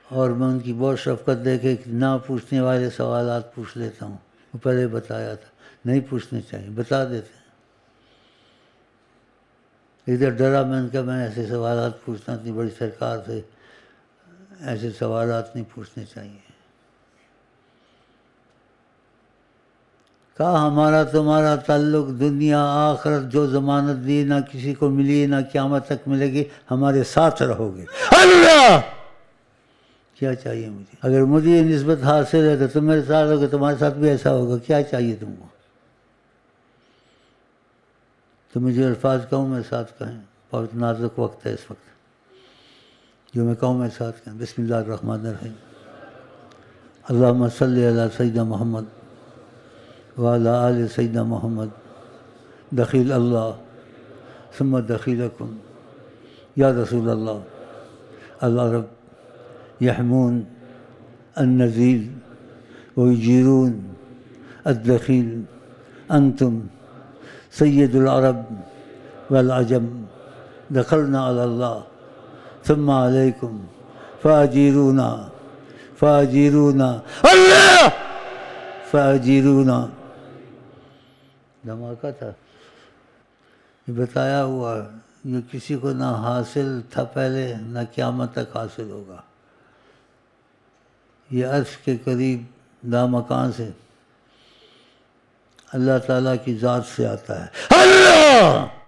اور میں ان کی بہت شفقت دے کے نہ پوچھنے والے سوالات پوچھ لیتا ہوں. وہ پہلے بتایا تھا نہیں پوچھنے چاہیے، بتا دیتے ہیں. ادھر ڈرا میں نے کہا میں ایسے سوالات پوچھنا اتنی بڑی سرکار سے، ایسے سوالات نہیں پوچھنے چاہیے. کہا ہمارا تمہارا تعلق دنیا آخرت جو ضمانت دی نہ کسی کو ملی نہ قیامت تک ملے گی، ہمارے ساتھ رہو گے. اللہ کیا چاہیے مجھے؟ اگر مجھے یہ نسبت حاصل ہے تو تم میرے ساتھ ہوگے، تمہارے ساتھ بھی ایسا ہوگا. کیا چاہیے تم کو؟ تو مجھے الفاظ کہوں میرے ساتھ کہیں، بہت نازک وقت ہے اس وقت، جو میں کہوں میرے ساتھ کہیں. بسم اللہ الرحمن الرحیم. اللہم صلی علی سیدنا محمد وعلی آل سیدنا محمد. دخیل اللہ ثم دخیلکم یا رسول اللہ. اللہ رب یحمون النزیل ویجیرون الدخیل. انتم سید العرب والعجم دخلنا علی اللہ ثم علیکم فاجیرونا فاجیرونا اللہ فاجیرونا. دھماکہ تھا یہ بتایا ہوا، یہ کسی کو نہ حاصل تھا پہلے نہ قیامت تک حاصل ہوگا. یہ عرش کے قریب لامکان سے اللہ تعالیٰ کی ذات سے آتا ہے. اللہ